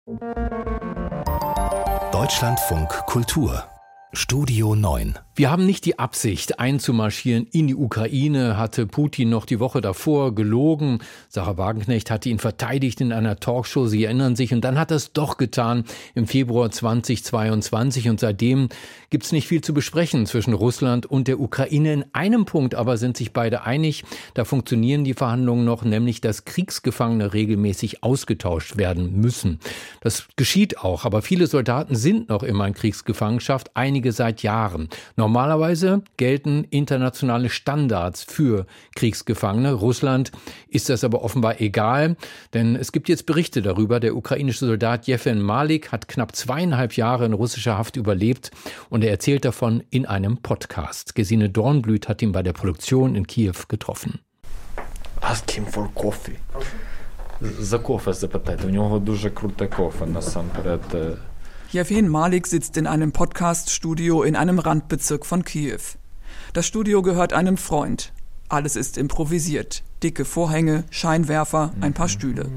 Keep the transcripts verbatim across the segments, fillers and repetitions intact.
Deutschlandfunk Kultur Studio neun. Wir haben nicht die Absicht, einzumarschieren in die Ukraine, hatte Putin noch die Woche davor gelogen. Sarah Wagenknecht hatte ihn verteidigt in einer Talkshow, Sie erinnern sich. Und dann hat er es doch getan im Februar zweitausendzweiundzwanzig. Und seitdem gibt es nicht viel zu besprechen zwischen Russland und der Ukraine. In einem Punkt aber sind sich beide einig. Da funktionieren die Verhandlungen noch, nämlich dass Kriegsgefangene regelmäßig ausgetauscht werden müssen. Das geschieht auch, aber viele Soldaten sind noch immer in Kriegsgefangenschaft, einige seit Jahren. Normalerweise gelten internationale Standards für Kriegsgefangene. Russland ist das aber offenbar egal, denn es gibt jetzt Berichte darüber. Der ukrainische Soldat Jewgen Malik hat knapp zweieinhalb Jahre in russischer Haft überlebt und er erzählt davon in einem Podcast. Gesine Dornblüt hat ihn bei der Produktion in Kiew getroffen. Ask him for coffee. За кофе запитайте. У нього дуже круте кофе насамперед. Jewgen Malik sitzt in einem Podcast-Studio in einem Randbezirk von Kiew. Das Studio gehört einem Freund. Alles ist improvisiert. Dicke Vorhänge, Scheinwerfer, ein paar Stühle.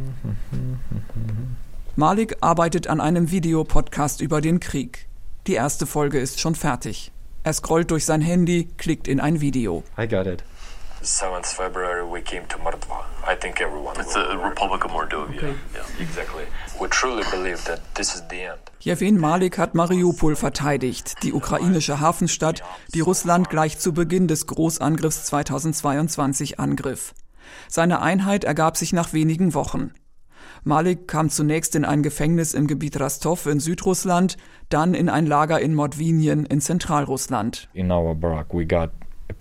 Malik arbeitet an einem Videopodcast über den Krieg. Die erste Folge ist schon fertig. Er scrollt durch sein Handy, klickt in ein Video. I got it. seventh of February we came to Mordva. I think everyone It's the Republic of Mordovia. Okay. Yeah, exactly. We truly believe that this is the end. Jewgen Malik hat Mariupol verteidigt, die ukrainische Hafenstadt, die Russland gleich zu Beginn des Großangriffs zweitausendzweiundzwanzig angriff. Seine Einheit ergab sich nach wenigen Wochen. Malik kam zunächst in ein Gefängnis im Gebiet Rostov in Südrussland, dann in ein Lager in Mordvinien in Zentralrussland. In our barrack we got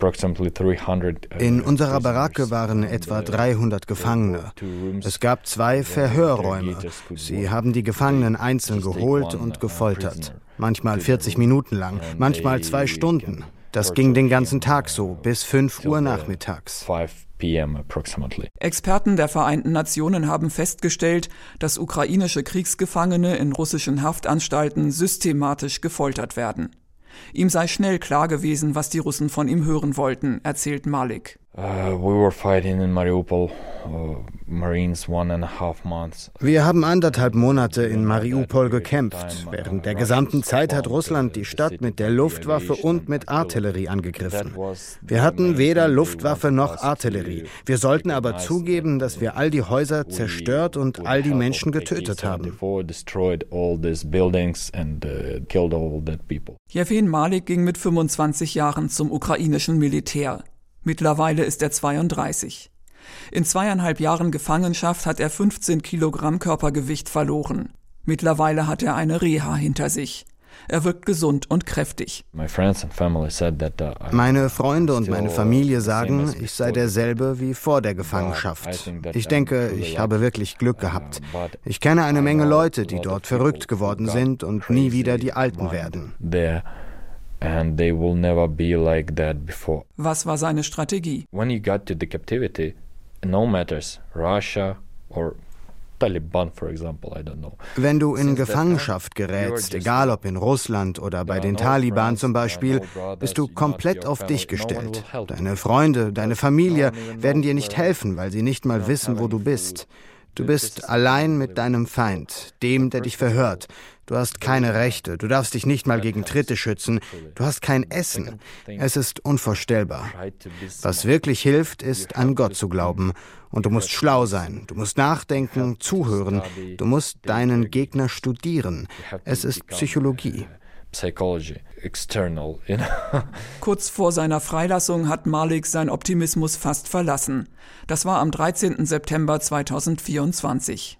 In unserer Baracke waren etwa dreihundert Gefangene. Es gab zwei Verhörräume. Sie haben die Gefangenen einzeln geholt und gefoltert. Manchmal vierzig Minuten lang, manchmal zwei Stunden. Das ging den ganzen Tag so, bis fünf Uhr nachmittags. Experten der Vereinten Nationen haben festgestellt, dass ukrainische Kriegsgefangene in russischen Haftanstalten systematisch gefoltert werden. Ihm sei schnell klar gewesen, was die Russen von ihm hören wollten, erzählt Malik. Uh, we were fighting in Mariupol, uh, Marines one and a half months. Wir haben anderthalb Monate in Mariupol gekämpft. Während der gesamten Zeit hat Russland die Stadt mit der Luftwaffe und mit Artillerie angegriffen. Wir hatten weder Luftwaffe noch Artillerie. Wir sollten aber zugeben, dass wir all die Häuser zerstört und all die Menschen getötet haben. Jewgen Malik ging mit fünfundzwanzig Jahren zum ukrainischen Militär. Mittlerweile ist er zweiunddreißig. In zweieinhalb Jahren Gefangenschaft hat er fünfzehn Kilogramm Körpergewicht verloren. Mittlerweile hat er eine Reha hinter sich. Er wirkt gesund und kräftig. Meine Freunde und meine Familie sagen, ich sei derselbe wie vor der Gefangenschaft. Ich denke, ich habe wirklich Glück gehabt. Ich kenne eine Menge Leute, die dort verrückt geworden sind und nie wieder die Alten werden. And they will never be like that before. Was war seine Strategie? When you got to the captivity, no matters, Russia or Taliban, for example, I don't know. Wenn du in Gefangenschaft gerätst, egal ob in Russland oder bei den Taliban zum Beispiel, bist du komplett auf dich gestellt. Deine Freunde, deine Familie werden dir nicht helfen, weil sie nicht mal wissen, wo du bist. Du bist allein mit deinem Feind, dem, der dich verhört. Du hast keine Rechte, du darfst dich nicht mal gegen Dritte schützen, du hast kein Essen. Es ist unvorstellbar. Was wirklich hilft, ist, an Gott zu glauben. Und du musst schlau sein, du musst nachdenken, zuhören, du musst deinen Gegner studieren. Es ist Psychologie. Psychology, external, you know. Kurz vor seiner Freilassung hat Malik sein Optimismus fast verlassen. Das war am dreizehnten September zweitausendvierundzwanzig.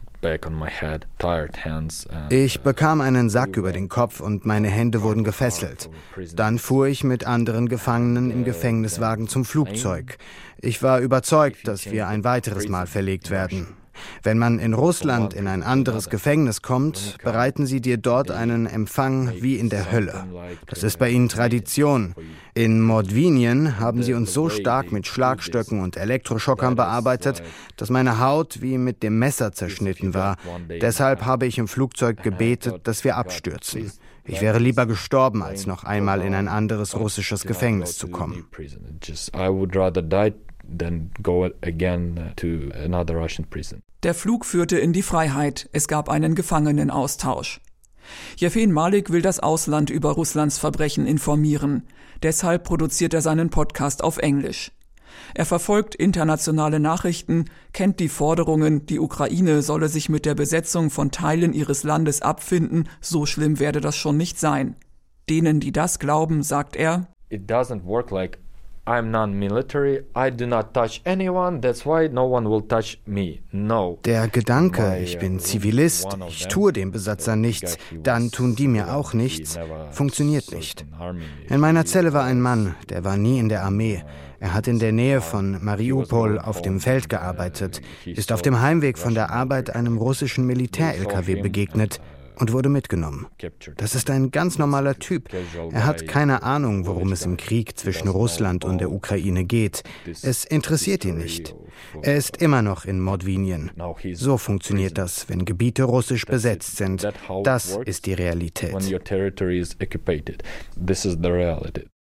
Ich bekam einen Sack über den Kopf und meine Hände wurden gefesselt. Dann fuhr ich mit anderen Gefangenen im Gefängniswagen zum Flugzeug. Ich war überzeugt, dass wir ein weiteres Mal verlegt werden. Wenn man in Russland in ein anderes Gefängnis kommt, bereiten sie dir dort einen Empfang wie in der Hölle. Das ist bei ihnen Tradition. In Mordvinien haben sie uns so stark mit Schlagstöcken und Elektroschockern bearbeitet, dass meine Haut wie mit dem Messer zerschnitten war. Deshalb habe ich im Flugzeug gebetet, dass wir abstürzen. Ich wäre lieber gestorben, als noch einmal in ein anderes russisches Gefängnis zu kommen. then go again to another Russian prison. Der Flug führte in die Freiheit. Es gab einen Gefangenenaustausch. Jefim Malik will das Ausland über Russlands Verbrechen informieren. Deshalb produziert er seinen Podcast auf Englisch. Er verfolgt internationale Nachrichten, kennt die Forderungen, die Ukraine solle sich mit der Besetzung von Teilen ihres Landes abfinden, so schlimm werde das schon nicht sein. Denen, die das glauben, sagt er: It doesn't work like I'm non-military, I do not touch anyone, that's why no one will touch me. No. Der Gedanke, ich bin Zivilist, ich tue dem Besatzer nichts, dann tun die mir auch nichts, funktioniert nicht. In meiner Zelle war ein Mann, der war nie in der Armee. Er hat in der Nähe von Mariupol auf dem Feld gearbeitet, ist auf dem Heimweg von der Arbeit einem russischen Militär-L K W begegnet und wurde mitgenommen. Das ist ein ganz normaler Typ. Er hat keine Ahnung, worum es im Krieg zwischen Russland und der Ukraine geht. Es interessiert ihn nicht. Er ist immer noch in Mordwinien. So funktioniert das, wenn Gebiete russisch besetzt sind. Das ist die Realität.